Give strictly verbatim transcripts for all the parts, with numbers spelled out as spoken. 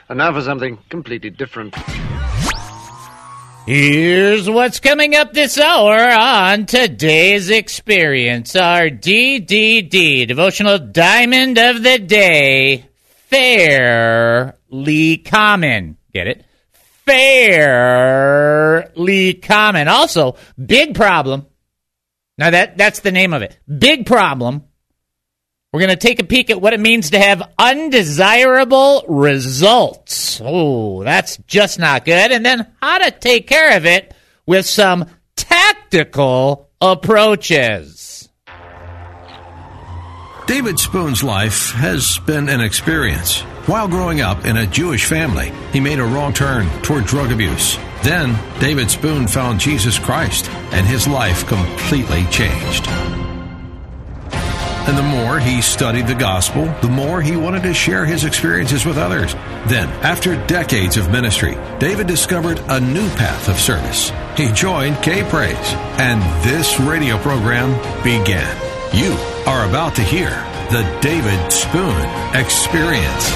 And now for something completely different. Here's what's coming up this hour on Today's Experience. Our D D D, Devotional Diamond of the Day, Fairly Common. Get it? Fairly Common. Also, big problem. Now, that that's the name of it. Big problem. We're going to take a peek at what it means to have undesirable results. Oh, that's just not good. And then how to take care of it with some tactical approaches. David Spoon's life has been an experience. While growing up in a Jewish family, he made a wrong turn toward drug abuse. Then, David Spoon found Jesus Christ, and his life completely changed. And the more he studied the gospel, the more he wanted to share his experiences with others. Then, after decades of ministry, David discovered a new path of service. He joined K-Praise, and this radio program began. You are about to hear the David Spoon Experience.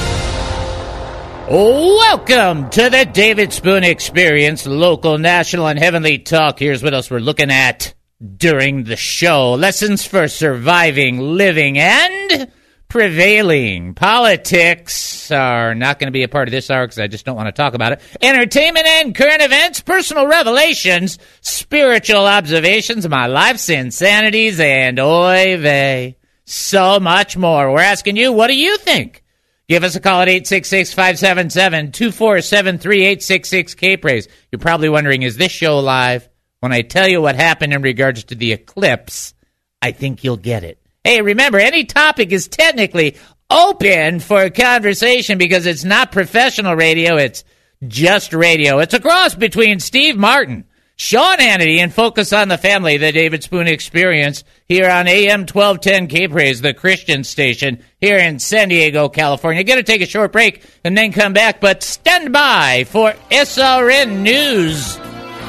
Welcome to the David Spoon Experience, local, national, and heavenly talk. Here's what else we're looking at during the show. Lessons for surviving, living, and prevailing. Politics are not going to be a part of this hour because I just don't want to talk about it. Entertainment and current events, personal revelations, spiritual observations, my life's insanities, and oy vey, so much more. We're asking you, what do you think? Give us a call at eight six six, five seven seven, two four seven three, eight six six, K-Praise. You're probably wondering, is this show live? When I tell you what happened in regards to the eclipse, I think you'll get it. Hey, remember, any topic is technically open for conversation because it's not professional radio, it's just radio. It's a cross between Steve Martin, Sean Hannity, and Focus on the Family, the David Spoon Experience, here on A M twelve ten K-Praise, the Christian station, here in San Diego, California. Going to take a short break and then come back, but stand by for S R N News.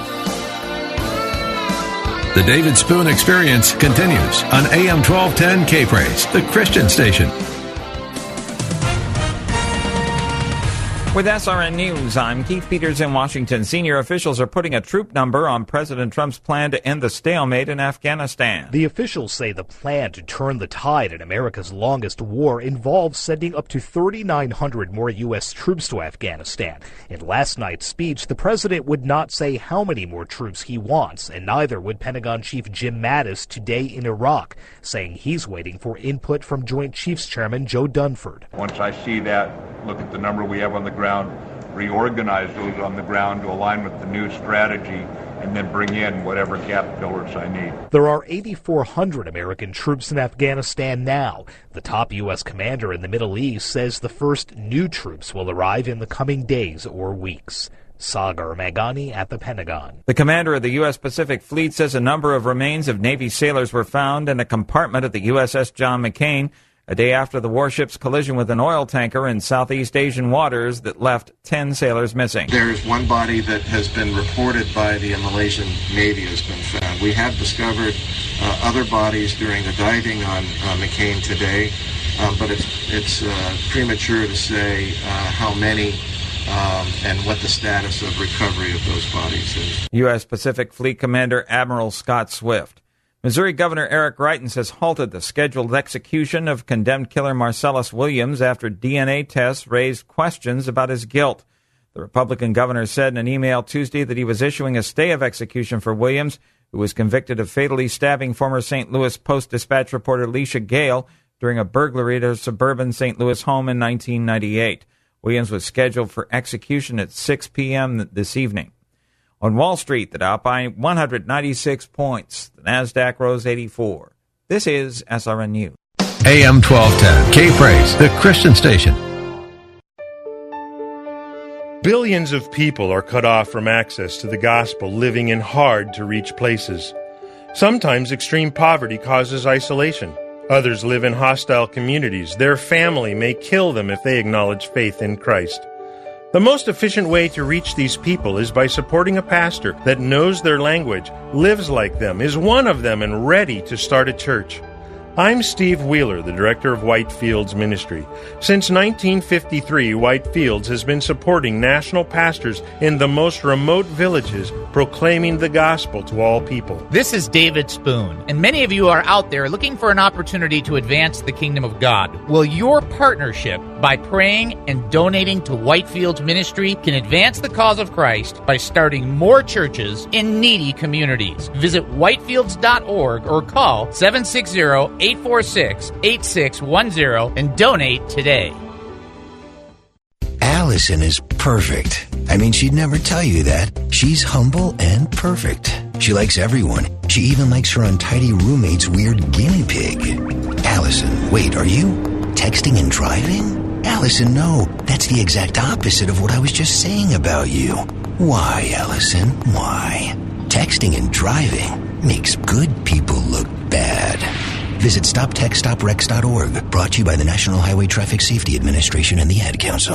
The David Spoon Experience continues on A M twelve ten K-Praise, the Christian station. With S R N News, I'm Keith Peters in Washington. Senior officials are putting a troop number on President Trump's plan to end the stalemate in Afghanistan. The officials say the plan to turn the tide in America's longest war involves sending up to thirty-nine hundred more U S troops to Afghanistan. In last night's speech, the president would not say how many more troops he wants, and neither would Pentagon Chief Jim Mattis today in Iraq, saying he's waiting for input from Joint Chiefs Chairman Joe Dunford. Once I see that, look at the number we have on the ground, reorganize those on the ground to align with the new strategy, and then bring in whatever capabilities I need. There are eighty-four hundred American troops in Afghanistan now. The top U S commander in the Middle East says the first new troops will arrive in the coming days or weeks. Sagar Magani at the Pentagon. The commander of the U S Pacific Fleet says a number of remains of Navy sailors were found in a compartment of the U S S John McCain a day after the warship's collision with an oil tanker in Southeast Asian waters that left ten sailors missing. There's one body that has been reported by the Malaysian Navy has been found. We have discovered uh, other bodies during the diving on uh, McCain today, um, but it's, it's uh, premature to say uh, how many um, and what the status of recovery of those bodies is. U S Pacific Fleet Commander Admiral Scott Swift. Missouri Governor Eric Greitens has halted the scheduled execution of condemned killer Marcellus Williams after D N A tests raised questions about his guilt. The Republican governor said in an email Tuesday that he was issuing a stay of execution for Williams, who was convicted of fatally stabbing former Saint Louis Post-Dispatch reporter Leisha Gale during a burglary at a suburban Saint Louis home in nineteen ninety-eight. Williams was scheduled for execution at six p.m. this evening. On Wall Street, the Dow buying one hundred ninety-six points. The Nasdaq rose eighty-four. This is S R N News. A M twelve ten, K-Praise, the Christian station. Billions of people are cut off from access to the gospel, living in hard-to-reach places. Sometimes extreme poverty causes isolation. Others live in hostile communities. Their family may kill them if they acknowledge faith in Christ. The most efficient way to reach these people is by supporting a pastor that knows their language, lives like them, is one of them, and ready to start a church. I'm Steve Wheeler, the director of Whitefields Ministry. Since nineteen fifty-three, Whitefields has been supporting national pastors in the most remote villages, proclaiming the gospel to all people. This is David Spoon, and many of you are out there looking for an opportunity to advance the kingdom of God. Well, your partnership by praying and donating to Whitefields Ministry can advance the cause of Christ by starting more churches in needy communities. Visit whitefields dot org or call seven six zero, eight four six, eight six one zero and donate today. Allison is perfect. I mean, she'd never tell you that. She's humble and perfect. She likes everyone. She even likes her untidy roommate's weird guinea pig. Allison, wait, are you texting and driving? Allison, no. That's the exact opposite of what I was just saying about you. Why, Allison? Why? Texting and driving makes good people look bad. Visit stop text stop wrecks dot org. Brought to you by the National Highway Traffic Safety Administration and the Ad Council.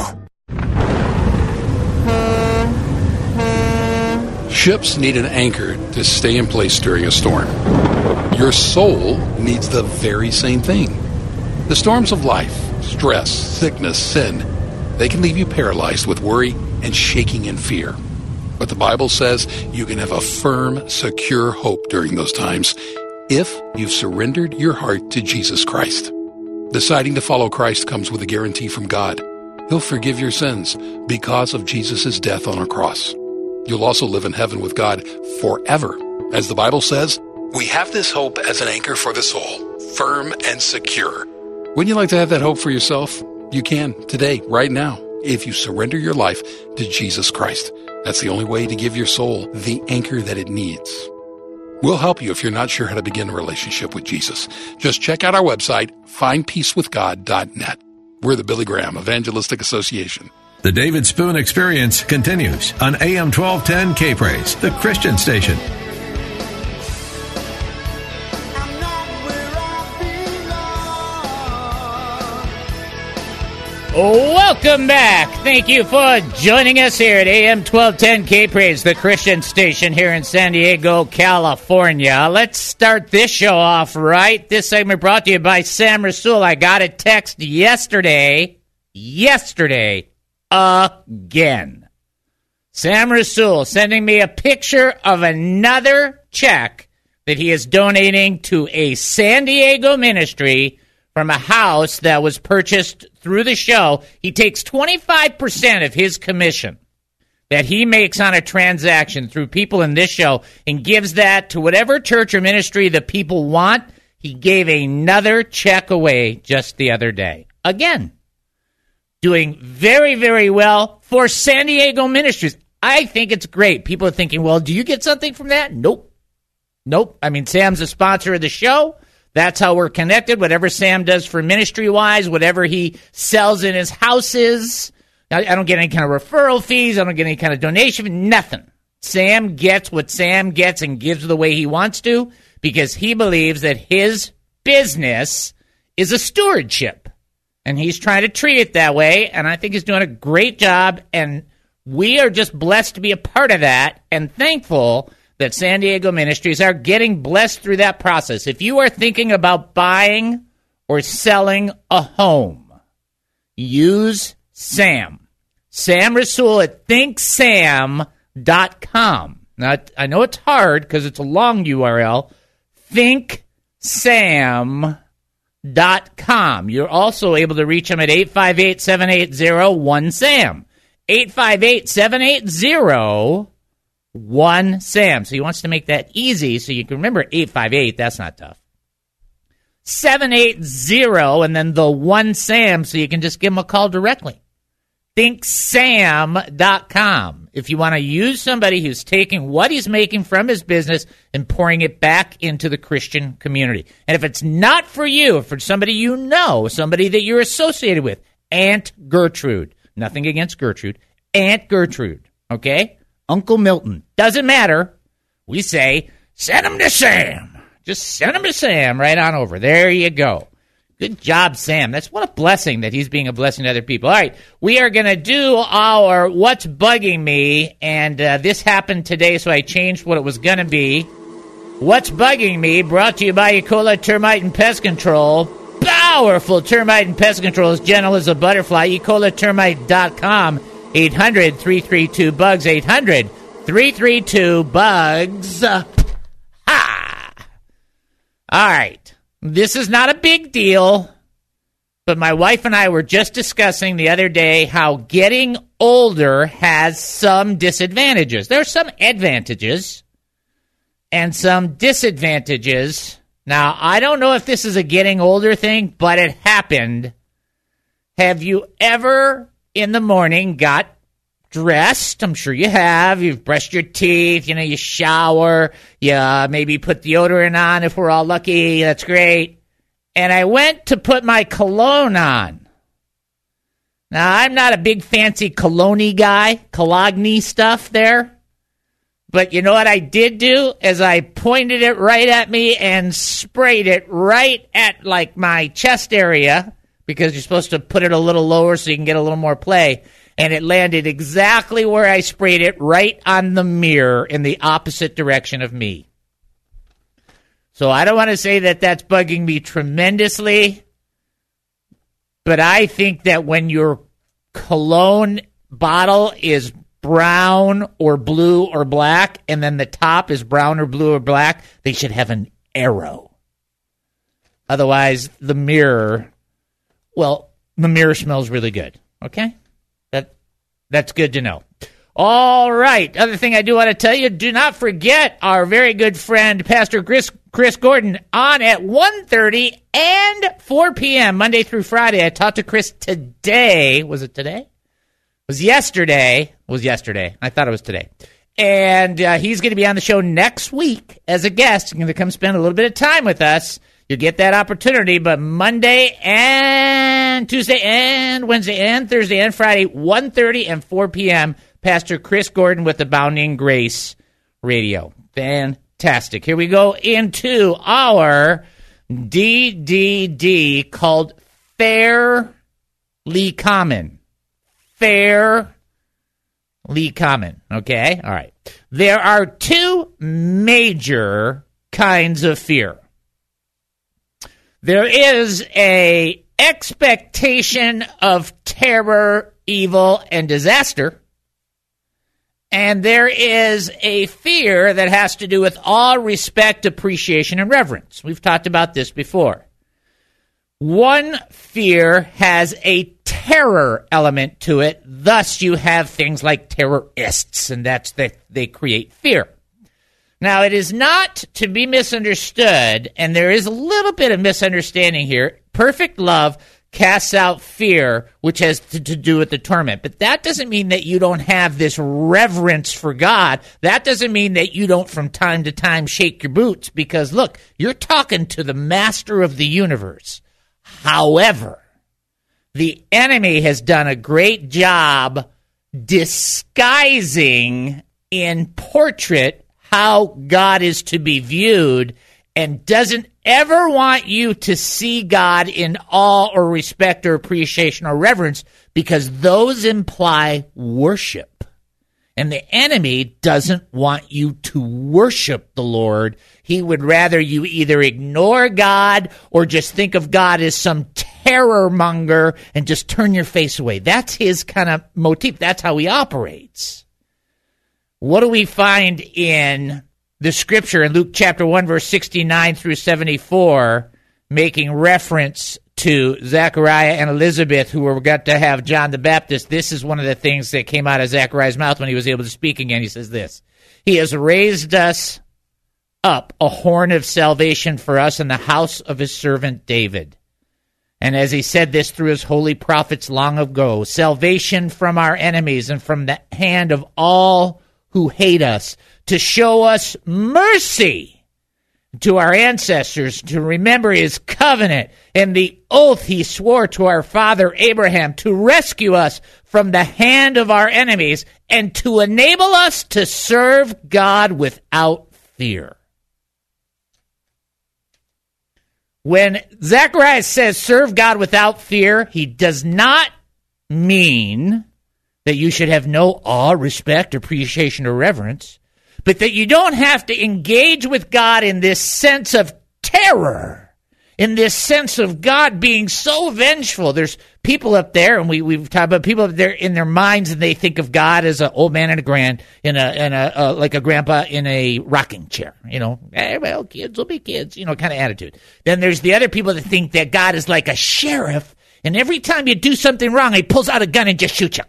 Ships need an anchor to stay in place during a storm. Your soul needs the very same thing. The storms of life, stress, sickness, sin, they can leave you paralyzed with worry and shaking in fear. But the Bible says you can have a firm, secure hope during those times if you've surrendered your heart to Jesus Christ. Deciding to follow Christ comes with a guarantee from God. He'll forgive your sins because of Jesus' death on a cross. You'll also live in heaven with God forever. As the Bible says, we have this hope as an anchor for the soul, firm and secure. Wouldn't you like to have that hope for yourself? You can today, right now, if you surrender your life to Jesus Christ. That's the only way to give your soul the anchor that it needs. We'll help you if you're not sure how to begin a relationship with Jesus. Just check out our website, find peace with god dot net. We're the Billy Graham Evangelistic Association. The David Spoon Experience continues on A M twelve ten K-Praise, the Christian station. Welcome back. Thank you for joining us here at A M twelve ten K-Praise, the Christian station here in San Diego, California. Let's start this show off right. This segment brought to you by Sam Rasul. I got a text yesterday, yesterday, again. Sam Rasul sending me a picture of another check that he is donating to a San Diego ministry from a house that was purchased through the show. He takes twenty-five percent of his commission that he makes on a transaction through people in this show and gives that to whatever church or ministry the people want. He gave another check away just the other day. Again, doing very, very well for San Diego ministries. I think it's great. People are thinking, well, do you get something from that? Nope. Nope. I mean, Sam's a sponsor of the show. That's how we're connected. Whatever Sam does for ministry-wise, whatever he sells in his houses, I, I don't get any kind of referral fees. I don't get any kind of donation, nothing. Sam gets what Sam gets and gives the way he wants to because he believes that his business is a stewardship, and he's trying to treat it that way, and I think he's doing a great job, and we are just blessed to be a part of that and thankful that San Diego ministries are getting blessed through that process. If you are thinking about buying or selling a home, use Sam. Sam Rasul at think sam dot com. Now, I know it's hard because it's a long U R L. think sam dot com. You're also able to reach him at eight five eight, seven eight zero, one SAM. eight five eight, seven eight zero, one SAM. So he wants to make that easy so you can remember eight five eight. That's not tough. seven eight zero and then the one SAM so you can just give him a call directly. think sam dot com. If you want to use somebody who's taking what he's making from his business and pouring it back into the Christian community. And if it's not for you, if it's somebody you know, somebody that you're associated with, Aunt Gertrude. Nothing against Gertrude. Aunt Gertrude. Okay? Uncle Milton. Doesn't matter. We say, send him to Sam. Just send him to Sam right on over. There you go. Good job, Sam. That's what a blessing that he's being a blessing to other people. All right, we are going to do our What's Bugging Me, and uh, this happened today, so I changed what it was going to be. What's Bugging Me, brought to you by Ecola Termite and Pest Control. Powerful termite and pest control, as gentle as a butterfly. Ecola Termite dot com, eight hundred, three three two, bugs, eight hundred, three three two, bugs. Ha! All right. This is not a big deal, but my wife and I were just discussing the other day how getting older has some disadvantages. There are some advantages and some disadvantages. Now, I don't know if this is a getting older thing, but it happened. Have you ever in the morning got dressed? I'm sure you have. You've brushed your teeth, you know, you shower, you uh, maybe put deodorant on if we're all lucky. That's great. And I went to put my cologne on. Now, I'm not a big fancy cologne guy, cologne stuff there. But you know what I did do? Is I pointed it right at me and sprayed it right at, like, my chest area, because you're supposed to put it a little lower so you can get a little more play. And it landed exactly where I sprayed it, right on the mirror in the opposite direction of me. So I don't want to say that that's bugging me tremendously, but I think that when your cologne bottle is brown or blue or black, and then the top is brown or blue or black, they should have an arrow. Otherwise, the mirror, well, the mirror smells really good. Okay? That That's good to know. All right. Other thing I do want to tell you, do not forget our very good friend, Pastor Chris, Chris Gordon, on at one thirty and four p.m., Monday through Friday. I talked to Chris today. Was it today? It was yesterday. It was yesterday. I thought it was today. And uh, he's going to be on the show next week as a guest. He's going to come spend a little bit of time with us. You'll get that opportunity. But Monday and Tuesday and Wednesday and Thursday and Friday, one thirty and four p.m., Pastor Chris Gordon with Abounding Grace Radio. Fantastic. Here we go into our D D D called Fairly Common. Fairly Common. Okay? All right. There are two major kinds of fear. There is a expectation of terror, evil, and disaster. And there is a fear that has to do with all respect, appreciation, and reverence. We've talked about this before. One fear has a terror element to it. Thus, you have things like terrorists, and that's that they create fear. Now, it is not to be misunderstood, and there is a little bit of misunderstanding here. Perfect love casts out fear, which has to, to do with the torment. But that doesn't mean that you don't have this reverence for God. That doesn't mean that you don't from time to time shake your boots, because, look, you're talking to the master of the universe. However, the enemy has done a great job disguising in portrait how God is to be viewed, and doesn't ever want you to see God in awe or respect or appreciation or reverence, because those imply worship. And the enemy doesn't want you to worship the Lord. He would rather you either ignore God or just think of God as some terror monger and just turn your face away. That's his kind of motif. That's how he operates. What do we find in the scripture in Luke chapter one, verse sixty-nine through seventy-four, making reference to Zechariah and Elizabeth, who were got to have John the Baptist? This is one of the things that came out of Zechariah's mouth when he was able to speak again. He says this: He has raised us up a horn of salvation for us in the house of his servant David. And as he said this through his holy prophets long ago, salvation from our enemies and from the hand of all who hate us, to show us mercy to our ancestors, to remember his covenant and the oath he swore to our father Abraham, to rescue us from the hand of our enemies, and to enable us to serve God without fear. When Zechariah says serve God without fear, he does not mean that you should have no awe, respect, appreciation, or reverence. but that you don't have to engage with God in this sense of terror, in this sense of God being so vengeful. There's people up there, and we, we've talked about people up there in their minds, and they think of God as an old man in a grand, in a, in a uh, like a grandpa in a rocking chair, you know, hey, well, kids will be kids, you know, kind of attitude. Then there's the other people that think that God is like a sheriff, and every time you do something wrong, he pulls out a gun and just shoots you.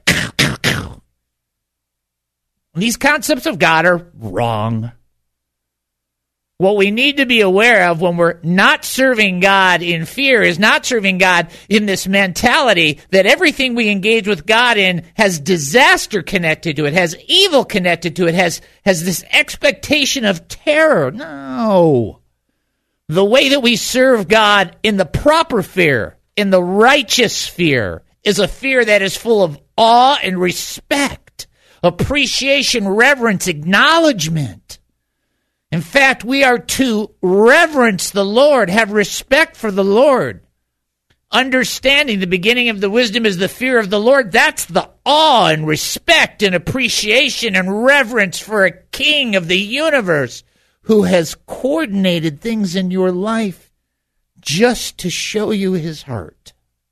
These concepts of God are wrong. What we need to be aware of when we're not serving God in fear is not serving God in this mentality that everything we engage with God in has disaster connected to it, has evil connected to it, has, has this expectation of terror. No. The way that we serve God in the proper fear, in the righteous fear, is a fear that is full of awe and respect, appreciation, reverence, acknowledgement. In fact, we are to reverence the Lord, have respect for the Lord. Understanding the beginning of the wisdom is the fear of the Lord. That's the awe and respect and appreciation and reverence for a king of the universe who has coordinated things in your life just to show you his heart.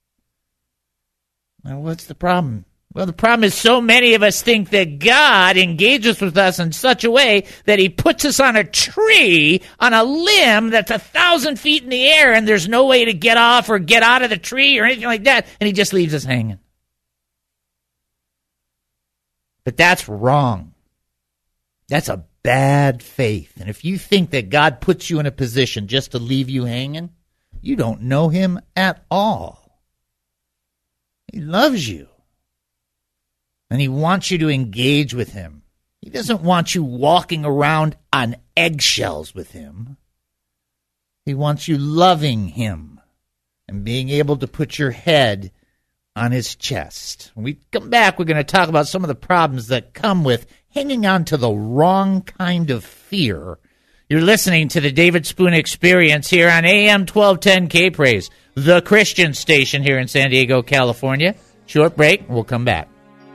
Now, what's the problem? Well, the problem is so many of us think that God engages with us in such a way that he puts us on a tree, on a limb that's a thousand feet in the air, and there's no way to get off or get out of the tree or anything like that, and he just leaves us hanging. But that's wrong. That's a bad faith. And if you think that God puts you in a position just to leave you hanging, you don't know him at all. He loves you. And he wants you to engage with him. He doesn't want you walking around on eggshells with him. He wants you loving him and being able to put your head on his chest. When we come back, we're going to talk about some of the problems that come with hanging on to the wrong kind of fear. You're listening to the David Spoon Experience here on A M twelve ten K-Praise, the Christian station here in San Diego, California. Short break, we'll come back.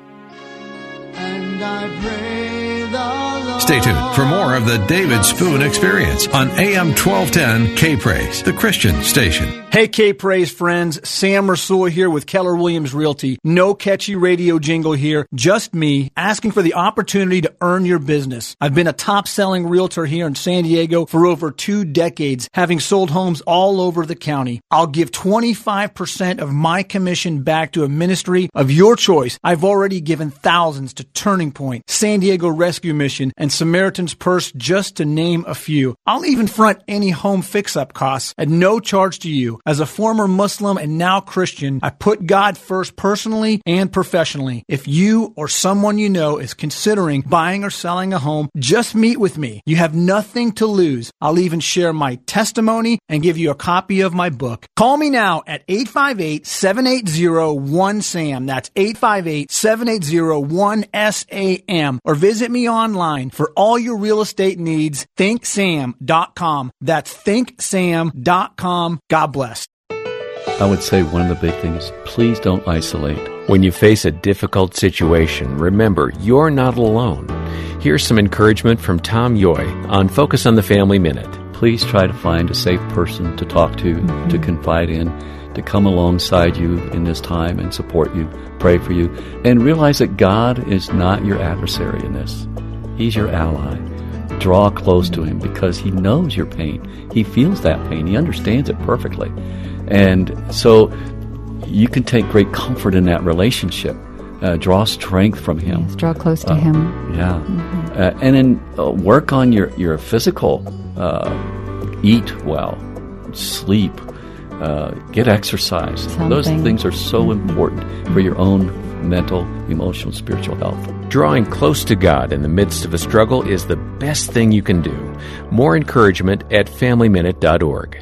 Stay tuned for more of the David Spoon Experience on A M twelve ten K-Praise, the Christian station. Hey, K-Praise friends, Sam Rasool here with Keller Williams Realty. No catchy radio jingle here, just me asking for the opportunity to earn your business. I've been a top-selling realtor here in San Diego for over two decades, having sold homes all over the county. I'll give twenty-five percent of my commission back to a ministry of your choice. I've already given thousands to Turning Point, San Diego Rescue Mission, and Samaritan's Purse, just to name a few. I'll even front any home fix-up costs at no charge to you. As a former Muslim and now Christian, I put God first personally and professionally. If you or someone you know is considering buying or selling a home, just meet with me. You have nothing to lose. I'll even share my testimony and give you a copy of my book. Call me now at eight five eight, seven eight zero, one S A M. That's eight five eight, seven eight zero, one S A M. Or visit me online for all your real estate needs, think sam dot com. That's think sam dot com. God bless. I would say one of the big things, please don't isolate. When you face a difficult situation, remember, you're not alone. Here's some encouragement from Tom Yoy on Focus on the Family Minute. Please try to find a safe person to talk to, mm-hmm. to confide in, to come alongside you in this time and support you, pray for you, and realize that God is not your adversary in this. He's your ally. Draw close to him because he knows your pain. He feels that pain. He understands it perfectly. And so you can take great comfort in that relationship. Uh, draw strength from him. Yes, draw close to uh, him. Yeah. Mm-hmm. Uh, and then uh, work on your, your physical. Uh, eat well. Sleep. Uh, get exercise. Something. Those things are so mm-hmm. important for your own mental, emotional, spiritual health. Drawing close to God in the midst of a struggle is the best thing you can do. More encouragement at family minute dot org.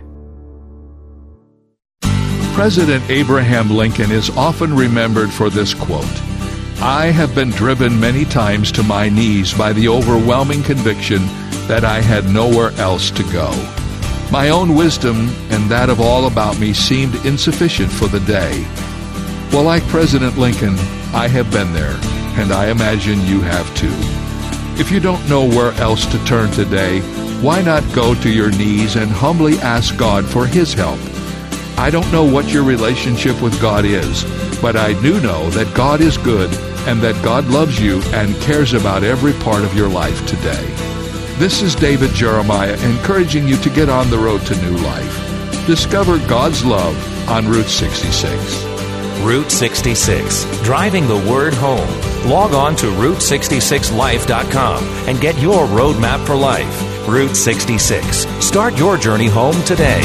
President Abraham Lincoln is often remembered for this quote, "I have been driven many times to my knees by the overwhelming conviction that I had nowhere else to go. My own wisdom and that of all about me seemed insufficient for the day." Well, like President Lincoln, I have been there, and I imagine you have too. If you don't know where else to turn today, why not go to your knees and humbly ask God for His help? I don't know what your relationship with God is, but I do know that God is good and that God loves you and cares about every part of your life today. This is David Jeremiah encouraging you to get on the road to new life. Discover God's love on Route sixty-six. Route sixty-six, driving the word home. Log on to route sixty-six life dot com and get your roadmap for life. Route sixty-six. Start your journey home today.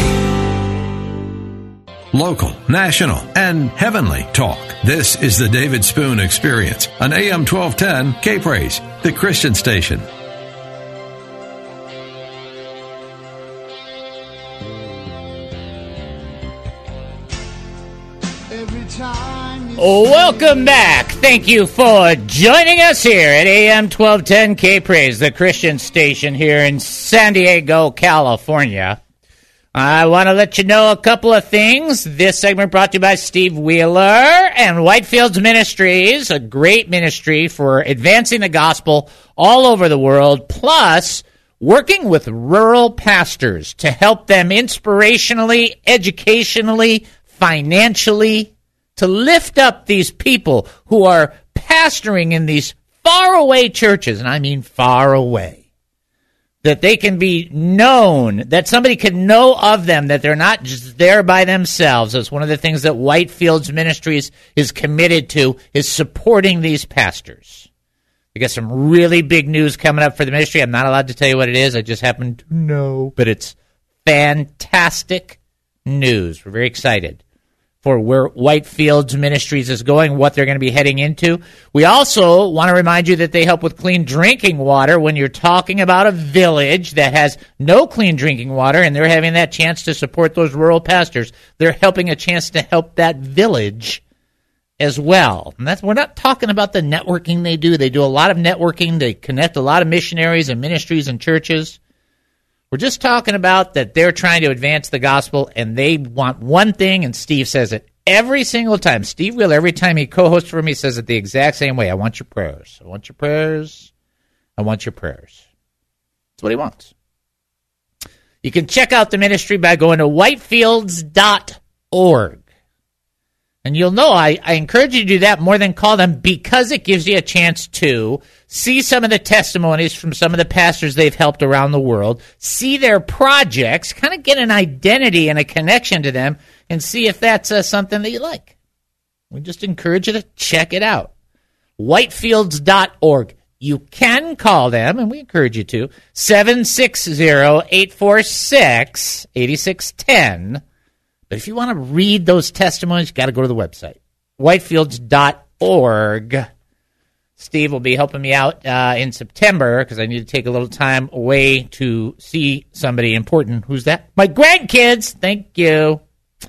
Local, national, and heavenly talk. This is the David Spoon Experience on A M twelve ten K-Praise, the Christian station. Welcome back. Thank you for joining us here at A M twelve ten K-Praise, the Christian station here in San Diego, California. I want to let you know a couple of things. This segment brought to you by Steve Wheeler and Whitefields Ministries, a great ministry for advancing the gospel all over the world, plus working with rural pastors to help them inspirationally, educationally, financially, to lift up these people who are pastoring in these faraway churches, and I mean far away. That they can be known, that somebody can know of them, that they're not just there by themselves. That's one of the things that Whitefields Ministries is committed to, is supporting these pastors. We got some really big news coming up for the ministry. I'm not allowed to tell you what it is. I just happen to know. But it's fantastic news. We're very excited for where Whitefields Ministries is going, what they're going to be heading into. We also want to remind you that they help with clean drinking water when you're talking about a village that has no clean drinking water, and they're having that chance to support those rural pastors. They're helping a chance to help that village as well. And that's, we're not talking about the networking they do. They do a lot of networking. They connect a lot of missionaries and ministries and churches. We're just talking about that they're trying to advance the gospel, and they want one thing, and Steve says it every single time. Steve Wheeler, every time he co-hosts for me, says it the exact same way. I want your prayers. I want your prayers. I want your prayers. That's what he wants. You can check out the ministry by going to whitefields dot org. And you'll know I, I encourage you to do that more than call them, because it gives you a chance to see some of the testimonies from some of the pastors they've helped around the world, see their projects, kind of get an identity and a connection to them, and see if that's uh, something that you like. We just encourage you to check it out. whitefields dot org. You can call them, and we encourage you to, seven six zero, eight four six, eight six one zero. But if you want to read those testimonies, you've got to go to the website, whitefields dot org. Steve will be helping me out uh, in September because I need to take a little time away to see somebody important. Who's that? My grandkids. Thank you.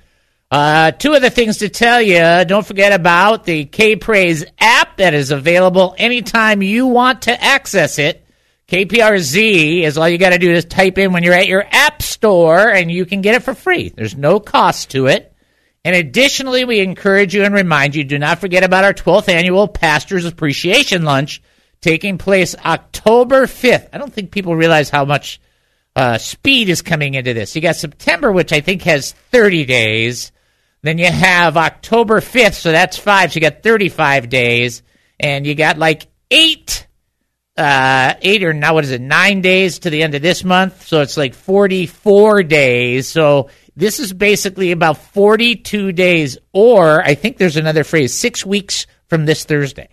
Uh, two other things to tell you. Don't forget about the K-Praise app that is available anytime you want to access it. K P R Z is all you got to do is type in when you're at your app store, and you can get it for free. There's no cost to it. And additionally, we encourage you and remind you, do not forget about our twelfth annual Pastors Appreciation Lunch taking place October fifth. I don't think people realize how much uh, speed is coming into this. You got September, which I think has thirty days. Then you have October fifth, so that's five. So you got thirty-five days. And you got like eight Uh, eight or now, what is it, nine days to the end of this month. So it's like forty-four days. So this is basically about forty-two days, or I think there's another phrase, six weeks from this Thursday.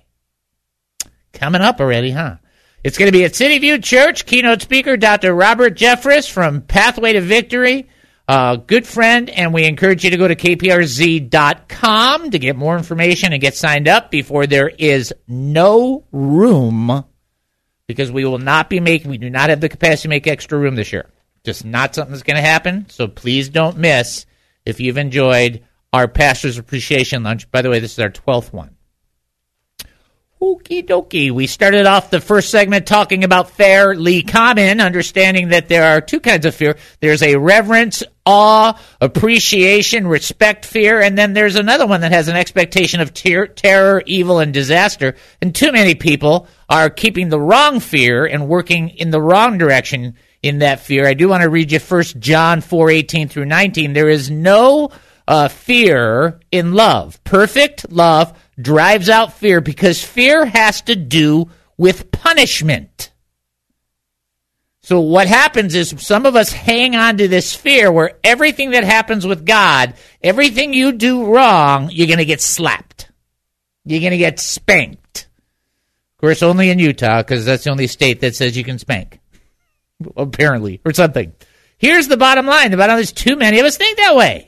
Coming up already, huh? It's going to be at City View Church. Keynote speaker, Doctor Robert Jeffress from Pathway to Victory. Uh, good friend, and we encourage you to go to K P R Z dot com to get more information and get signed up before there is no room. Because we will not be making, we do not have the capacity to make extra room this year. Just not something that's going to happen. So please don't miss if you've enjoyed our Pastor's Appreciation Lunch. By the way, this is our twelfth one. Okie dokie. We started off the first segment talking about fairly common, understanding that there are two kinds of fear. There's a reverence, awe, appreciation, respect, fear, and then there's another one that has an expectation of ter- terror, evil, and disaster. And too many people are keeping the wrong fear and working in the wrong direction in that fear. I do want to read you First John four eighteen through nineteen. There is no uh, fear in love. Perfect love drives out fear because fear has to do with punishment. So what happens is some of us hang on to this fear where everything that happens with God, everything you do wrong, you're going to get slapped. You're going to get spanked. Of course, only in Utah, because that's the only state that says you can spank. Apparently, or something. Here's the bottom line. The bottom line is too many of us think that way.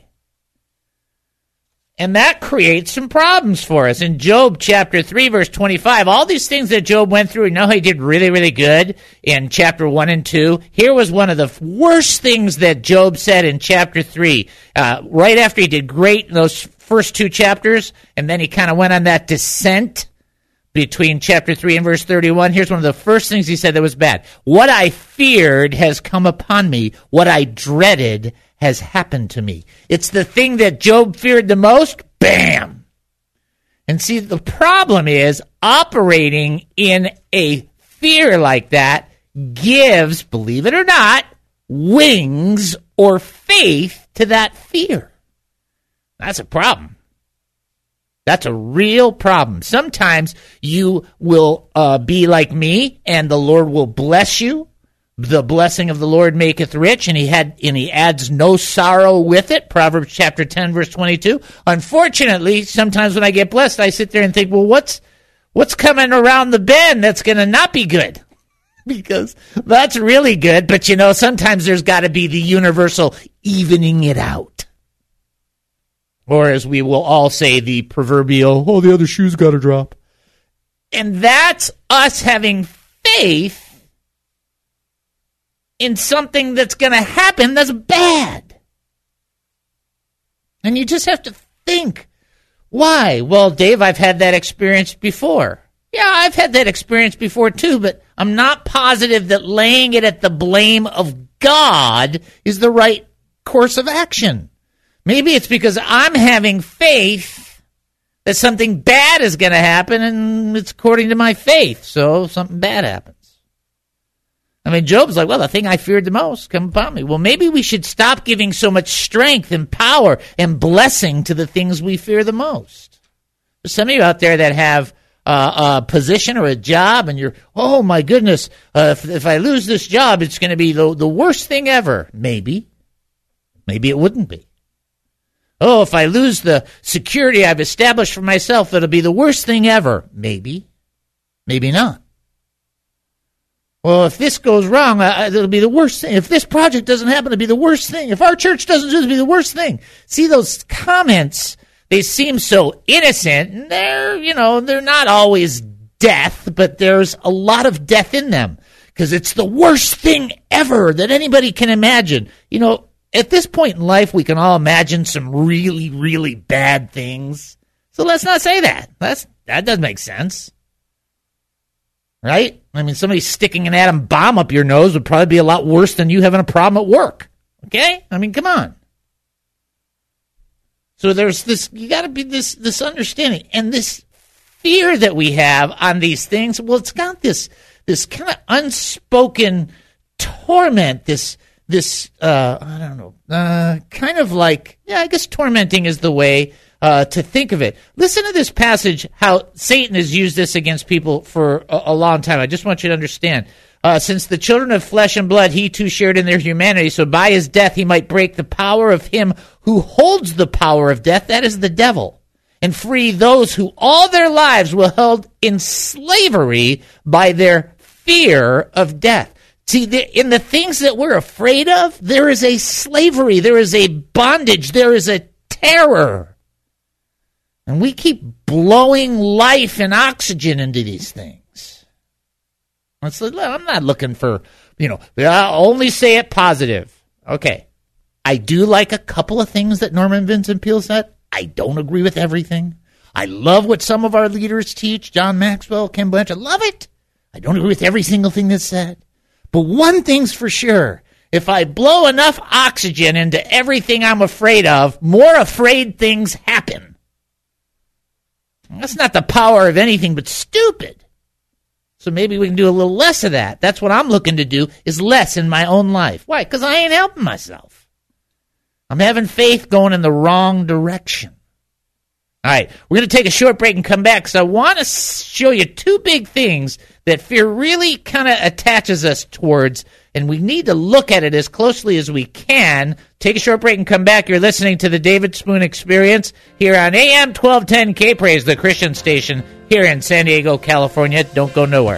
And that creates some problems for us. In Job chapter three, verse twenty-five, all these things that Job went through, you know how he did really, really good in chapter one and two? Here was one of the worst things that Job said in chapter three. Uh, right after he did great in those first two chapters, and then he kind of went on that descent between chapter three and verse thirty-one. Here's one of the first things he said that was bad. What I feared has come upon me. What I dreaded has happened to me. It's the thing that Job feared the most. Bam! And see, the problem is operating in a fear like that gives, believe it or not, wings or faith to that fear. That's a problem. That's a real problem. Sometimes you will uh, be like me, and the Lord will bless you. The blessing of the Lord maketh rich, and he had and he adds no sorrow with it. Proverbs chapter ten, verse twenty-two. Unfortunately, sometimes when I get blessed, I sit there and think, well, what's what's coming around the bend that's going to not be good? Because that's really good, but you know, sometimes there's got to be the universal evening it out. Or as we will all say, the proverbial, oh, the other shoe's got to drop. And that's us having faith in something that's going to happen that's bad. And you just have to think, why? Well, Dave, I've had that experience before. Yeah, I've had that experience before too, but I'm not positive that laying it at the blame of God is the right course of action. Maybe it's because I'm having faith that something bad is going to happen, and it's according to my faith, so something bad happens. I mean, Job's like, well, the thing I feared the most come upon me. Well, maybe we should stop giving so much strength and power and blessing to the things we fear the most. There's some of you out there that have uh, a position or a job, and you're, oh, my goodness, uh, if, if I lose this job, it's going to be the, the worst thing ever. Maybe. Maybe it wouldn't be. Oh, if I lose the security I've established for myself, it'll be the worst thing ever. Maybe. Maybe not. Well, if this goes wrong, uh, it'll be the worst thing. If this project doesn't happen, it'll be the worst thing. If our church doesn't do it, it'll be the worst thing. See, those comments, they seem so innocent. And they're, you know, they're not always death, but there's a lot of death in them because it's the worst thing ever that anybody can imagine. You know, at this point in life, we can all imagine some really, really bad things. So let's not say that. That's, that doesn't make sense. Right? I mean, somebody sticking an atom bomb up your nose would probably be a lot worse than you having a problem at work. Okay? I mean, come on. So there's this, you got to be this, this understanding. And this fear that we have on these things, well, it's got this, this kind of unspoken torment, this, this, uh, I don't know, uh, kind of like, yeah, I guess tormenting is the way Uh, to think of it. Listen to this passage, how Satan has used this against people for a, a long time. I just want you to understand. Uh, since the children of flesh and blood, he too shared in their humanity, so by his death he might break the power of him who holds the power of death, that is the devil, and free those who all their lives were held in slavery by their fear of death. See, the, in the things that we're afraid of, there is a slavery, there is a bondage, there is a terror. And we keep blowing life and oxygen into these things. I'm not looking for, you know, I'll only say it positive. Okay. I do like a couple of things that Norman Vincent Peale said. I don't agree with everything. I love what some of our leaders teach, John Maxwell, Ken Blanchard. I love it. I don't agree with every single thing that's said. But one thing's for sure. If I blow enough oxygen into everything I'm afraid of, more afraid things happen. That's not the power of anything but stupid. So maybe we can do a little less of that. That's what I'm looking to do, is less in my own life. Why? Because I ain't helping myself. I'm having faith going in the wrong direction. All right, we're going to take a short break and come back because I want to show you two big things that fear really kind of attaches us towards, and we need to look at it as closely as we can. Take a short break and come back. You're listening to the David Spoon Experience here on A M twelve ten K-Praise, the Christian station here in San Diego, California. Don't go nowhere.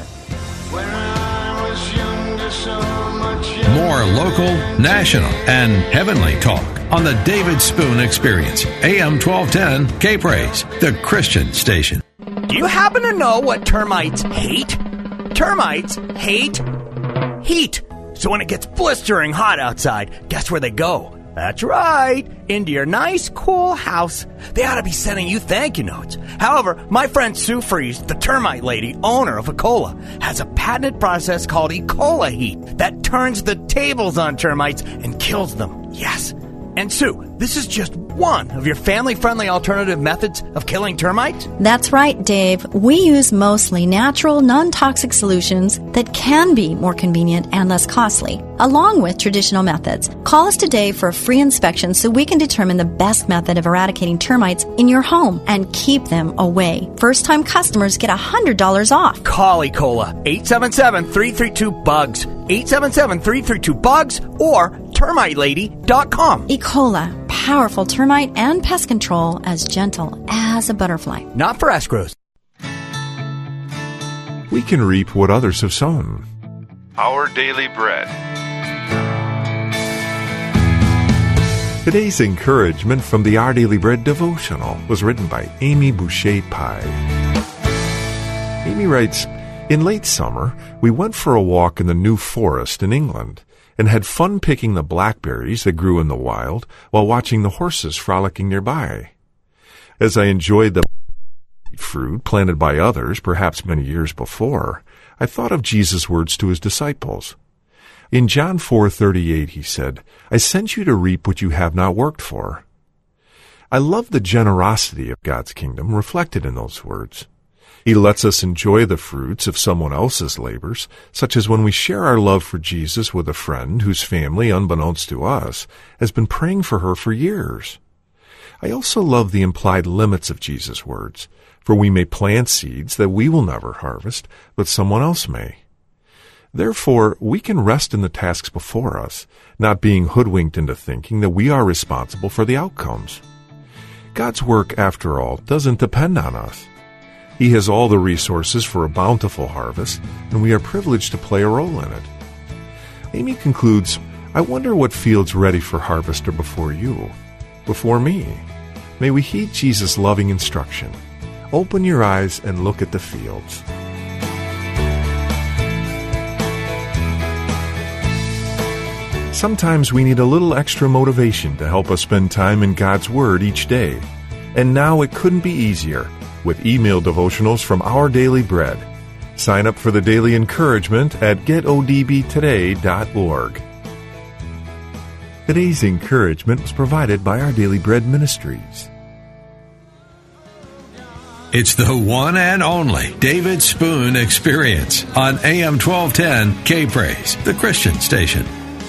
More local, national, and heavenly talk on the David Spoon Experience. A M twelve ten K-Praise, the Christian station. Do you happen to know what termites hate? Termites hate heat. So when it gets blistering hot outside, guess where they go? That's right, into your nice, cool house. They ought to be sending you thank you notes. However, my friend Sue Freeze, the termite lady, owner of Ecola, has a patented process called Ecola Heat that turns the tables on termites and kills them. Yes. And Sue, this is just one of your family-friendly alternative methods of killing termites? That's right, Dave. We use mostly natural, non-toxic solutions that can be more convenient and less costly, along with traditional methods. Call us today for a free inspection so we can determine the best method of eradicating termites in your home and keep them away. First-time customers get one hundred dollars off. Call Ecola, eight seven seven, three three two, B U G S, eight seven seven, three three two, B U G S, or termite lady dot com. Ecola, powerful termite and pest control as gentle as a butterfly. Not for escrows. We can reap what others have sown. Our Daily Bread. Today's encouragement from the Our Daily Bread devotional was written by Amy Boucher Pye. Amy writes, in late summer, we went for a walk in the New Forest in England and had fun picking the blackberries that grew in the wild while watching the horses frolicking nearby. As I enjoyed the fruit planted by others, perhaps many years before, I thought of Jesus' words to his disciples. In John four thirty-eight, he said, I sent you to reap what you have not worked for. I love the generosity of God's kingdom reflected in those words. He lets us enjoy the fruits of someone else's labors, such as when we share our love for Jesus with a friend whose family, unbeknownst to us, has been praying for her for years. I also love the implied limits of Jesus' words, for we may plant seeds that we will never harvest, but someone else may. Therefore, we can rest in the tasks before us, not being hoodwinked into thinking that we are responsible for the outcomes. God's work, after all, doesn't depend on us. He has all the resources for a bountiful harvest, and we are privileged to play a role in it. Amy concludes, I wonder what fields ready for harvest are before you, before me. May we heed Jesus' loving instruction. Open your eyes and look at the fields. Sometimes we need a little extra motivation to help us spend time in God's Word each day. And now it couldn't be easier with email devotionals from Our Daily Bread. Sign up for the daily encouragement at get o d b today dot org. Today's encouragement was provided by Our Daily Bread Ministries. It's the one and only David Spoon Experience on A M twelve ten K-Praise, the Christian station.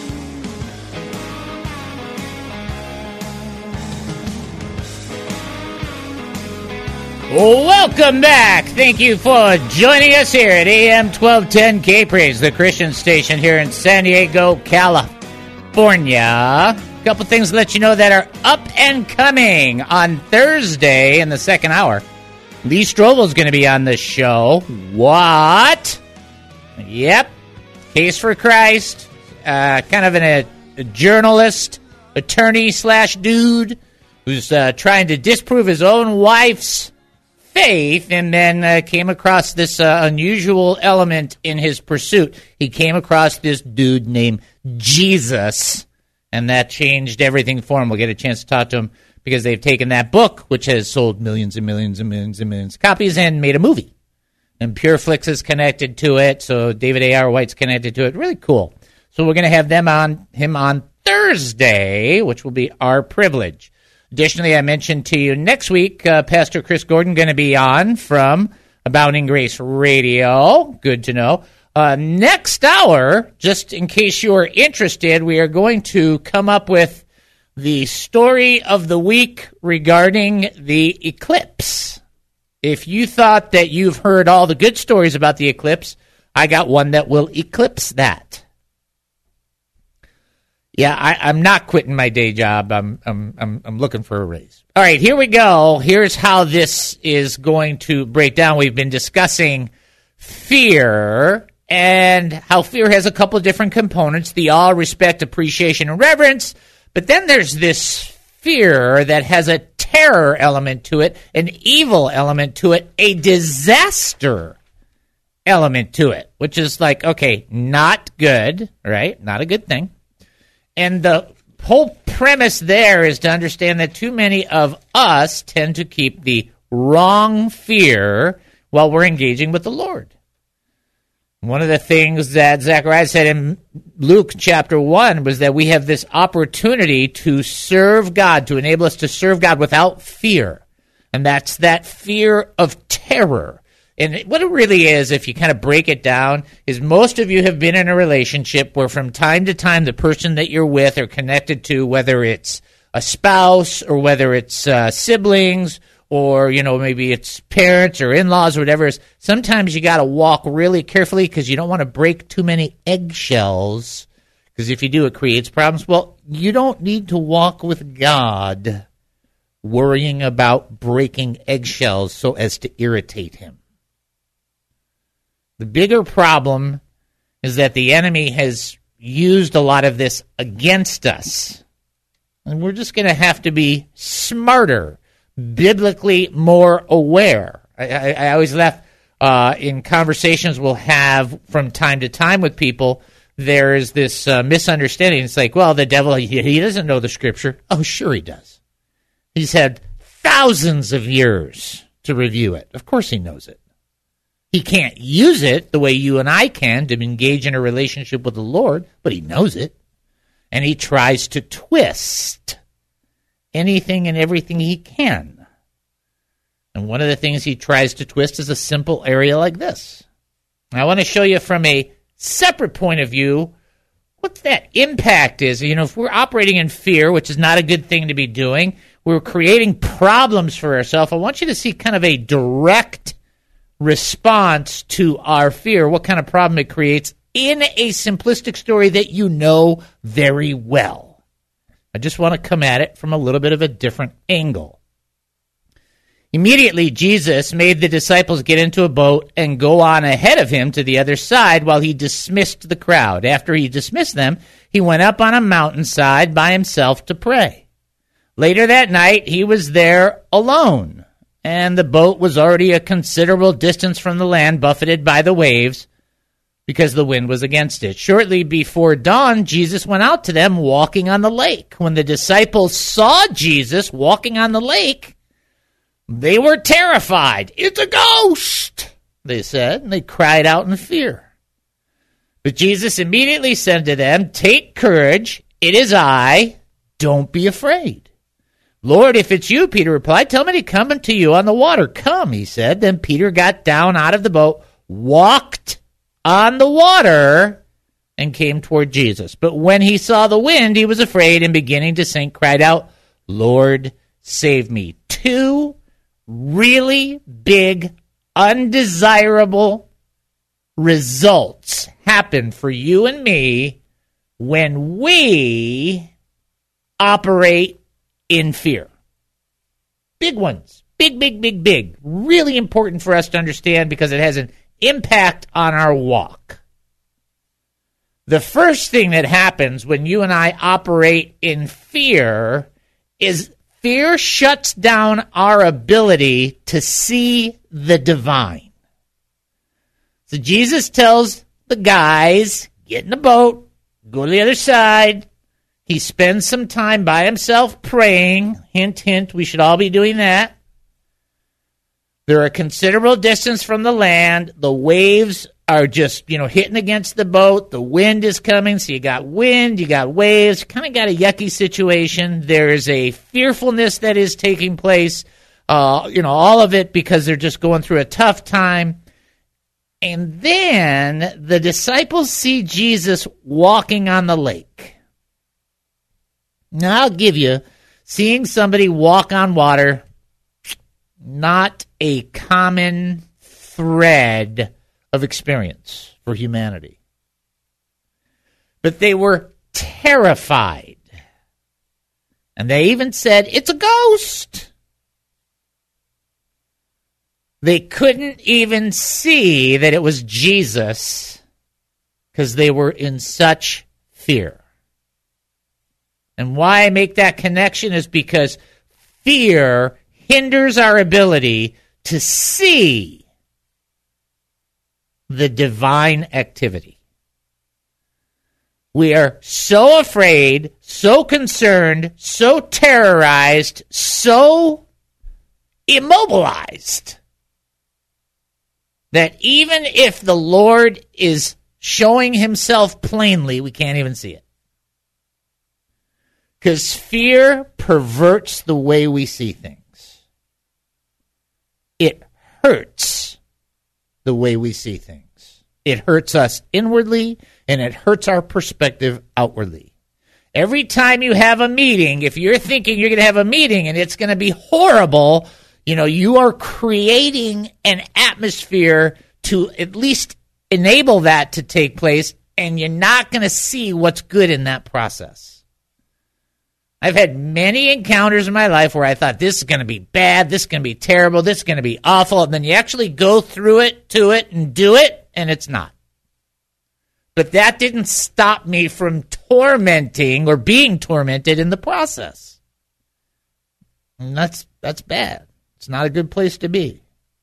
Welcome back. Thank you for joining us here at A M twelve ten K-Praise, the Christian station here in San Diego, California. A couple things to let you know that are up and coming on Thursday in the second hour. Lee Strobel's going to be on the show. What? Yep. Case for Christ. Uh, kind of an, a, a journalist, attorney slash dude who's uh, trying to disprove his own wife's faith, and then uh, came across this uh, unusual element in his pursuit. He came across this dude named Jesus, and that changed everything for him. We'll get a chance to talk to him because they've taken that book, which has sold millions and millions and millions and millions of copies, and made a movie. And PureFlix is connected to it, so David A R. White's connected to it. Really cool. So we're going to have them on him on Thursday, which will be our privilege. Additionally, I mentioned to you next week, uh, Pastor Chris Gordon going to be on from Abounding Grace Radio. Good to know. Uh, next hour, just in case you're interested, we are going to come up with the story of the week regarding the eclipse. If you thought that you've heard all the good stories about the eclipse, I got one that will eclipse that. Yeah, I, I'm not quitting my day job. I'm, I'm, I'm, I'm looking for a raise. All right, here we go. Here's how this is going to break down. We've been discussing fear and how fear has a couple of different components: the awe, respect, appreciation, and reverence. But then there's this fear that has a terror element to it, an evil element to it, a disaster element to it, which is like, okay, not good, right? Not a good thing. And the whole premise there is to understand that too many of us tend to keep the wrong fear while we're engaging with the Lord. One of the things that Zechariah said in Luke chapter one was that we have this opportunity to serve God, to enable us to serve God without fear. And that's that fear of terror. And what it really is, if you kind of break it down, is most of you have been in a relationship where from time to time the person that you're with or connected to, whether it's a spouse or whether it's uh, siblings or, you know, maybe it's parents or in-laws or whatever, is sometimes you got to walk really carefully because you don't want to break too many eggshells, because if you do, it creates problems. Well, you don't need to walk with God worrying about breaking eggshells so as to irritate him. The bigger problem is that the enemy has used a lot of this against us. And we're just going to have to be smarter, biblically more aware. I, I, I always laugh uh, in conversations we'll have from time to time with people. There is this uh, misunderstanding. It's like, well, the devil, he, he doesn't know the scripture. Oh, sure he does. He's had thousands of years to review it. Of course he knows it. He can't use it the way you and I can to engage in a relationship with the Lord, but he knows it. And he tries to twist anything and everything he can. And one of the things he tries to twist is a simple area like this. I want to show you from a separate point of view what that impact is. You know, if we're operating in fear, which is not a good thing to be doing, we're creating problems for ourselves. I want you to see kind of a direct response to our fear, what kind of problem it creates in a simplistic story that you know very well. I just want to come at it from a little bit of a different angle. Immediately, Jesus made the disciples get into a boat and go on ahead of him to the other side while he dismissed the crowd. After he dismissed them, he went up on a mountainside by himself to pray. Later that night, he was there alone, and the boat was already a considerable distance from the land, buffeted by the waves, because the wind was against it. Shortly before dawn, Jesus went out to them walking on the lake. When the disciples saw Jesus walking on the lake, they were terrified. "It's a ghost," they said, and they cried out in fear. But Jesus immediately said to them, "Take courage, it is I, don't be afraid." "Lord, if it's you," Peter replied, "tell me to come unto you on the water." "Come," he said. Then Peter got down out of the boat, walked on the water, and came toward Jesus. But when he saw the wind, he was afraid, and beginning to sink, cried out, "Lord, save me." Two really big, undesirable results happen for you and me when we operate in fear. Big ones. Big, big, big, big. Really important for us to understand because it has an impact on our walk. The first thing that happens when you and I operate in fear is fear shuts down our ability to see the divine. So Jesus tells the guys, get in the boat, go to the other side. He spends some time by himself praying. Hint, hint, we should all be doing that. They're a considerable distance from the land. The waves are just, you know, hitting against the boat. The wind is coming, so you got wind, you got waves. Kind of got a yucky situation. There's a fearfulness that is taking place. Uh, you know, all of it because they're just going through a tough time. And then the disciples see Jesus walking on the lake. Now, I'll give you, seeing somebody walk on water, not a common thread of experience for humanity. But they were terrified. And they even said, it's a ghost. They couldn't even see that it was Jesus because they were in such fear. And why I make that connection is because fear hinders our ability to see the divine activity. We are so afraid, so concerned, so terrorized, so immobilized that even if the Lord is showing himself plainly, we can't even see it. Because fear perverts the way we see things. It hurts the way we see things. It hurts us inwardly, and it hurts our perspective outwardly. Every time you have a meeting, if you're thinking you're going to have a meeting and it's going to be horrible, you know, you are creating an atmosphere to at least enable that to take place, and you're not going to see what's good in that process. I've had many encounters in my life where I thought this is going to be bad, this is going to be terrible, this is going to be awful, and then you actually go through it, to it, and do it, and it's not. But that didn't stop me from tormenting or being tormented in the process. And that's that's bad. It's not a good place to be.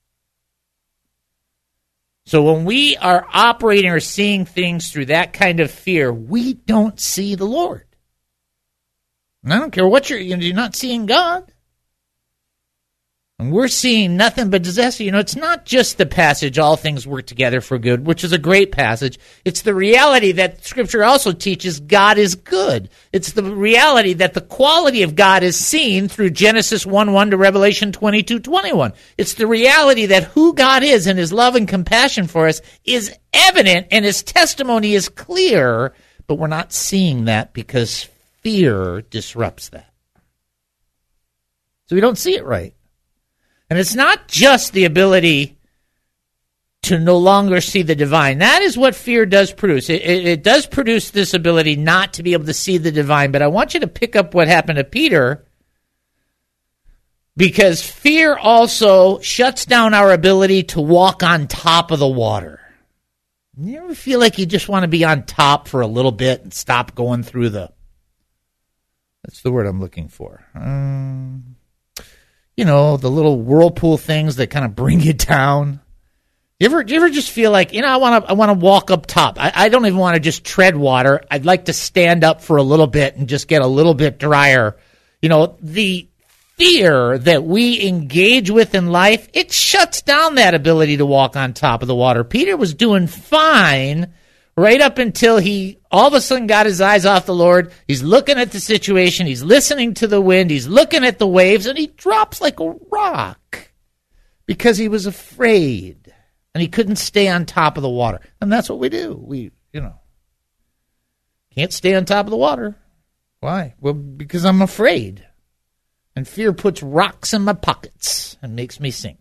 So when we are operating or seeing things through that kind of fear, we don't see the Lord. And I don't care what you're, you're not seeing God. And we're seeing nothing but disaster. You know, it's not just the passage, all things work together for good, which is a great passage. It's the reality that Scripture also teaches God is good. It's the reality that the quality of God is seen through Genesis one one to Revelation twenty-two twenty-one. It's the reality that who God is and his love and compassion for us is evident and his testimony is clear, but we're not seeing that because fear disrupts that. So we don't see it right. And it's not just the ability to no longer see the divine. That is what fear does produce. It, it, it does produce this ability not to be able to see the divine. But I want you to pick up what happened to Peter, because fear also shuts down our ability to walk on top of the water. You ever feel like you just want to be on top for a little bit and stop going through the... That's the word I'm looking for. Um... You know, the little whirlpool things that kind of bring you down. You ever, do you ever just feel like, you know, I want to, I want to walk up top. I, I don't even want to just tread water. I'd like to stand up for a little bit and just get a little bit drier. You know, the fear that we engage with in life, it shuts down that ability to walk on top of the water. Peter was doing fine right up until he all of a sudden got his eyes off the Lord. He's looking at the situation. He's listening to the wind. He's looking at the waves, and he drops like a rock because he was afraid, and he couldn't stay on top of the water. And that's what we do. We, you know, can't stay on top of the water. Why? Well, because I'm afraid. And fear puts rocks in my pockets and makes me sink.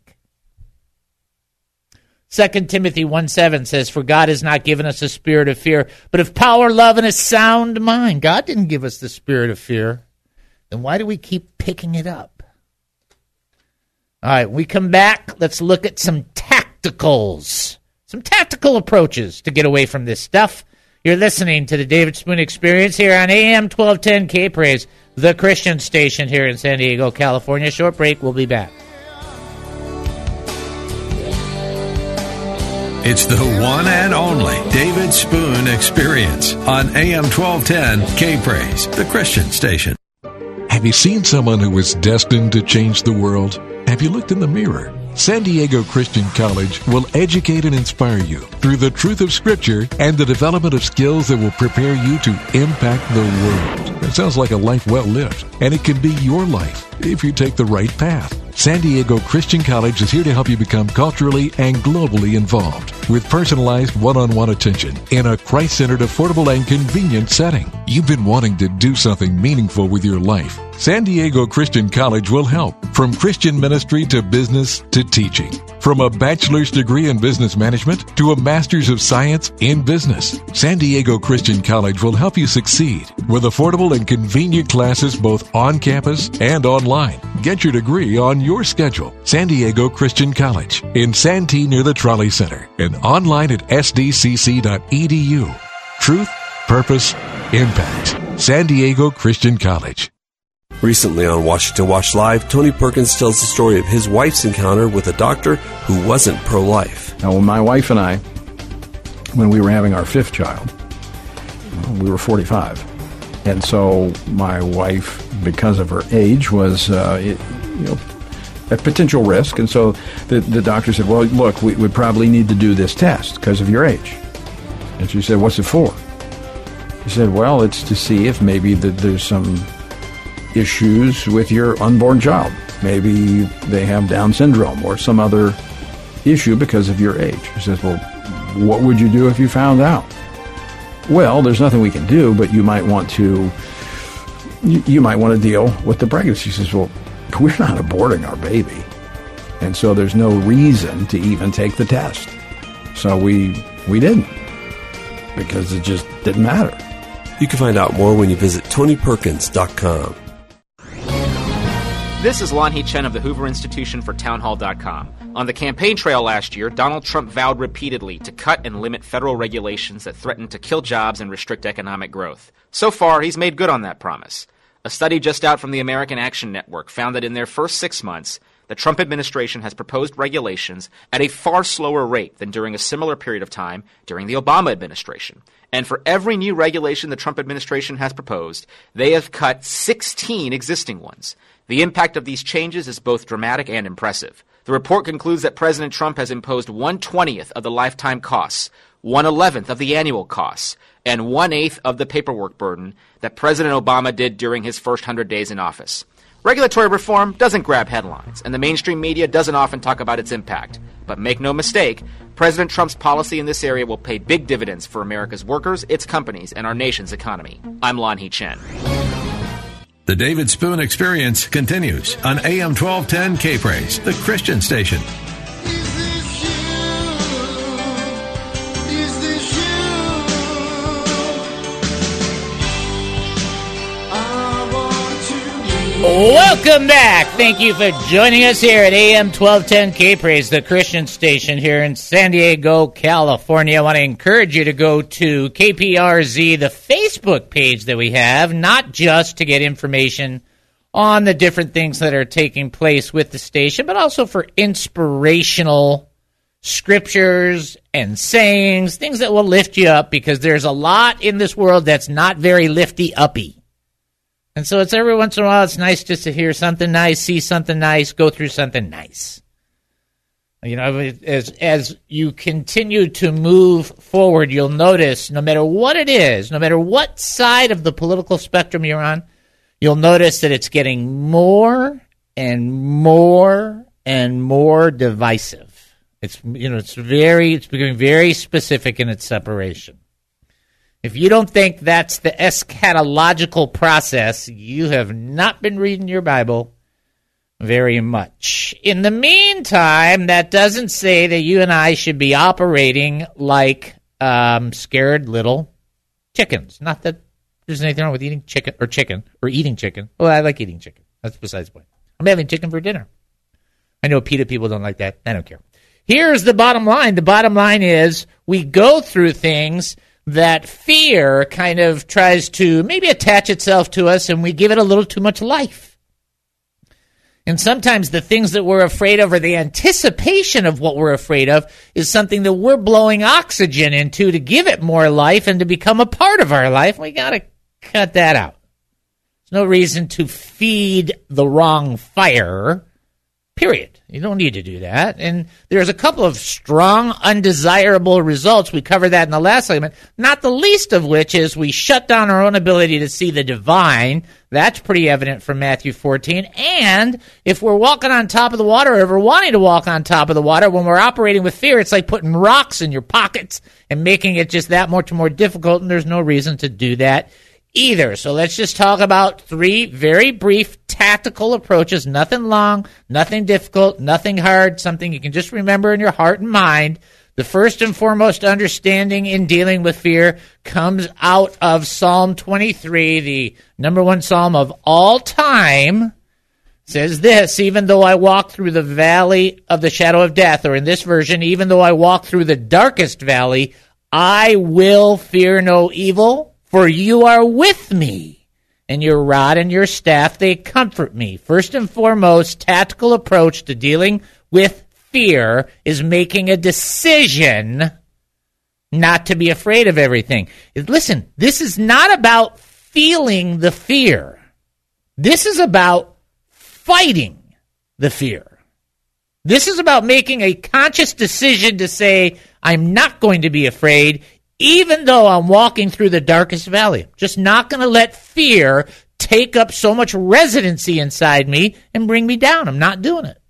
Second Timothy one seven says, "For God has not given us a spirit of fear, but of power, love, and a sound mind." God didn't give us the spirit of fear. Then why do we keep picking it up? All right, when we come back, let's look at some tacticals, some tactical approaches to get away from this stuff. You're listening to the David Spoon Experience here on A M twelve ten K Praise, the Christian station here in San Diego, California. Short break, we'll be back. It's the one and only David Spoon Experience on A M twelve ten K-Praise, the Christian station. Have you seen someone who was destined to change the world? Have you looked in the mirror? San Diego Christian College will educate and inspire you through the truth of Scripture and the development of skills that will prepare you to impact the world. It sounds like a life well lived, and it can be your life if you take the right path. San Diego Christian College is here to help you become culturally and globally involved with personalized one-on-one attention in a Christ-centered, affordable, and convenient setting. You've been wanting to do something meaningful with your life. San Diego Christian College will help, from Christian ministry to business to teaching. From a bachelor's degree in business management to a master's of science in business, San Diego Christian College will help you succeed with affordable and convenient classes both on campus and online. Get your degree on your schedule. San Diego Christian College in Santee near the Trolley Center and online at s d c c dot e d u. Truth, purpose, impact. San Diego Christian College. Recently on Washington Watch Live, Tony Perkins tells the story of his wife's encounter with a doctor who wasn't pro-life. Now, my wife and I, when we were having our fifth child, we were forty-five. And so my wife, because of her age, was uh, it, you know, at potential risk. And so the, the doctor said, well, look, we would probably need to do this test because of your age. And she said, what's it for? He said, well, it's to see if maybe the, there's some issues with your unborn child. Maybe they have Down syndrome or some other issue because of your age. He says, well, what would you do if you found out? Well, there's nothing we can do, but you might want to you, you might want to deal with the pregnancy. He says, well, we're not aborting our baby, and so there's no reason to even take the test. So we we didn't, because it just didn't matter. You can find out more when you visit tony perkins dot com. This is Lon Hee Chen of the Hoover Institution for townhall dot com. On the campaign trail last year, Donald Trump vowed repeatedly to cut and limit federal regulations that threaten to kill jobs and restrict economic growth. So far, he's made good on that promise. A study just out from the American Action Network found that in their first six months, the Trump administration has proposed regulations at a far slower rate than during a similar period of time during the Obama administration. And for every new regulation the Trump administration has proposed, they have cut sixteen existing ones. The impact of these changes is both dramatic and impressive. The report concludes that President Trump has imposed one twentieth of the lifetime costs, one eleventh of the annual costs, and one eighth of the paperwork burden that President Obama did during his first one hundred days in office. Regulatory reform doesn't grab headlines, and the mainstream media doesn't often talk about its impact. But make no mistake, President Trump's policy in this area will pay big dividends for America's workers, its companies, and our nation's economy. I'm Lon Hee Chen. The David Spoon Experience continues on A M twelve ten K-Praise, the Christian station. Welcome back. Thank you for joining us here at A M twelve ten K-Praise, the Christian station here in San Diego, California. I want to encourage you to go to K P R Z, the Facebook page that we have, not just to get information on the different things that are taking place with the station, but also for inspirational scriptures and sayings, things that will lift you up, because there's a lot in this world that's not very lifty-uppy. And so it's every once in a while, it's nice just to hear something nice, see something nice, go through something nice. You know, as as you continue to move forward, you'll notice no matter what it is, no matter what side of the political spectrum you're on, you'll notice that it's getting more and more and more divisive. It's, you know, it's very, it's becoming very specific in its separation. If you don't think that's the eschatological process, you have not been reading your Bible very much. In the meantime, that doesn't say that you and I should be operating like um, scared little chickens. Not that there's anything wrong with eating chicken or chicken or eating chicken. Well, I like eating chicken. That's besides the point. I'm having chicken for dinner. I know PETA people don't like that. I don't care. Here's the bottom line. The bottom line is we go through things that fear kind of tries to maybe attach itself to us, and we give it a little too much life. And sometimes the things that we're afraid of or the anticipation of what we're afraid of is something that we're blowing oxygen into to give it more life and to become a part of our life. We got to cut that out. There's no reason to feed the wrong fire, period. You don't need to do that. And there's a couple of strong, undesirable results. We covered that in the last segment, not the least of which is we shut down our own ability to see the divine. That's pretty evident from Matthew fourteen. And if we're walking on top of the water, or if we're wanting to walk on top of the water, when we're operating with fear, it's like putting rocks in your pockets and making it just that much more difficult, and there's no reason to do that either. So let's just talk about three very brief tactical approaches, nothing long, nothing difficult, nothing hard, something you can just remember in your heart and mind. The first and foremost understanding in dealing with fear comes out of Psalm twenty-three, the number one psalm of all time. It says this, even though I walk through the valley of the shadow of death, or in this version, even though I walk through the darkest valley, I will fear no evil, for you are with me. And your rod and your staff, they comfort me. First and foremost, tactical approach to dealing with fear is making a decision not to be afraid of everything. Listen, this is not about feeling the fear. This is about fighting the fear. This is about making a conscious decision to say, I'm not going to be afraid, even though I'm walking through the darkest valley. Just not going to let fear take up so much residency inside me and bring me down. I'm not doing it.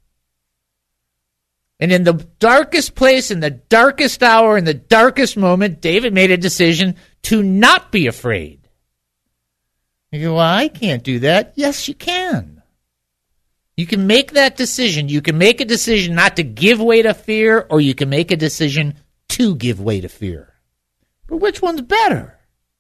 And in the darkest place, in the darkest hour, in the darkest moment, David made a decision to not be afraid. You go, well, I can't do that. Yes, you can. You can make that decision. You can make a decision not to give way to fear, or you can make a decision to give way to fear. But which one's better?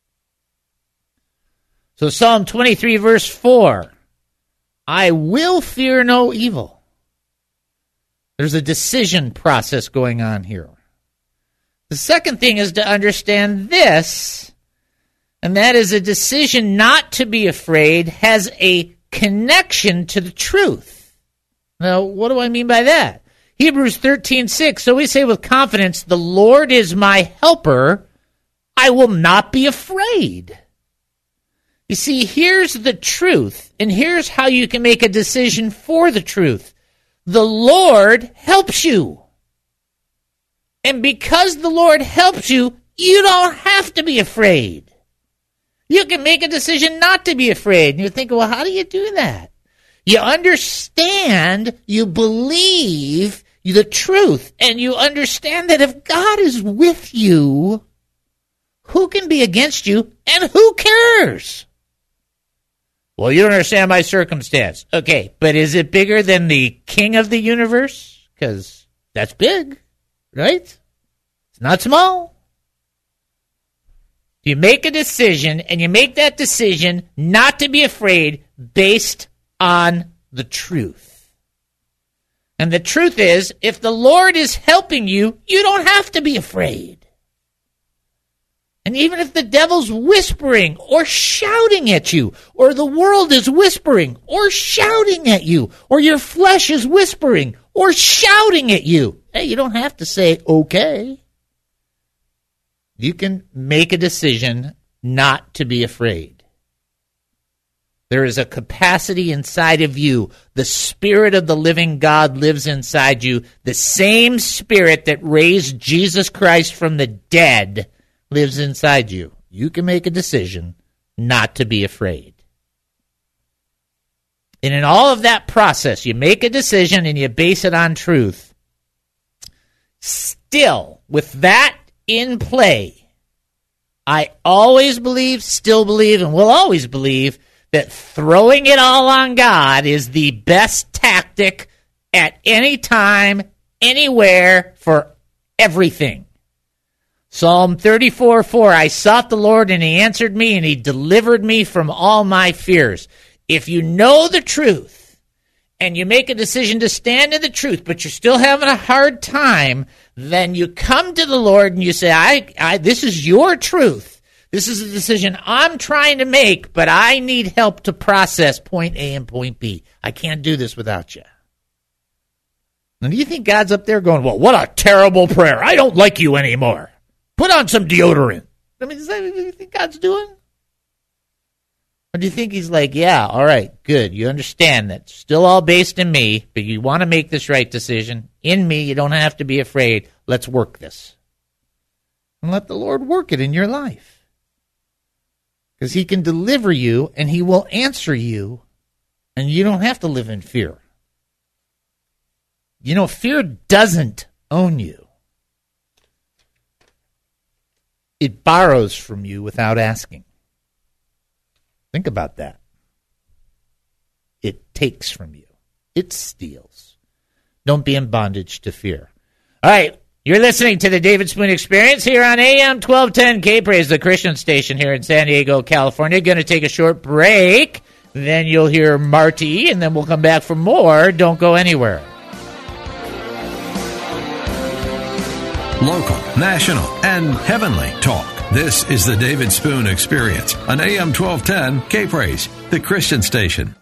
So Psalm twenty-three, verse four, I will fear no evil. There's a decision process going on here. The second thing is to understand this, and that is a decision not to be afraid has a connection to the truth. Now, what do I mean by that? Hebrews thirteen six, so we say with confidence, the Lord is my helper, I will not be afraid. You see, here's the truth, and here's how you can make a decision for the truth. The Lord helps you. And because the Lord helps you, you don't have to be afraid. You can make a decision not to be afraid. And you think, well, how do you do that? You understand, you believe the truth, and you understand that if God is with you, who can be against you, and who cares? Well, you don't understand my circumstance. Okay, but is it bigger than the king of the universe? Because that's big, right? It's not small. You make a decision, and you make that decision not to be afraid based on the truth. And the truth is, if the Lord is helping you, you don't have to be afraid. And even if the devil's whispering or shouting at you, or the world is whispering or shouting at you, or your flesh is whispering or shouting at you, hey, you don't have to say, okay. You can make a decision not to be afraid. There is a capacity inside of you. The Spirit of the living God lives inside you. The same Spirit that raised Jesus Christ from the dead lives inside you. You can make a decision not to be afraid. And in all of that process, you make a decision and you base it on truth. Still, with that in play, I always believe, still believe, and will always believe that throwing it all on God is the best tactic at any time, anywhere, for everything. Psalm thirty-four four, I sought the Lord, and he answered me, and he delivered me from all my fears. If you know the truth, and you make a decision to stand in the truth, but you're still having a hard time, then you come to the Lord and you say, I, I this is your truth. This is a decision I'm trying to make, but I need help to process point A and point B. I can't do this without you. Now, do you think God's up there going, well, what a terrible prayer. I don't like you anymore. Put on some deodorant. I mean, is that what you think God's doing? Or do you think he's like, yeah, all right, good. You understand that. Still all based in me, but you want to make this right decision. In me, you don't have to be afraid. Let's work this. And let the Lord work it in your life. Because he can deliver you, and he will answer you, and you don't have to live in fear. You know, fear doesn't own you. It borrows from you without asking. Think about that. It takes from you. It steals. Don't be in bondage to fear. All right, you're listening to the David Spoon Experience here on A M twelve ten K-Praise, the Christian station here in San Diego, California. Going to take a short break. Then you'll hear Marty, and then we'll come back for more. Don't go anywhere. Local, national, and heavenly talk. This is the David Spoon Experience on A M twelve ten K-Praise, the Christian station.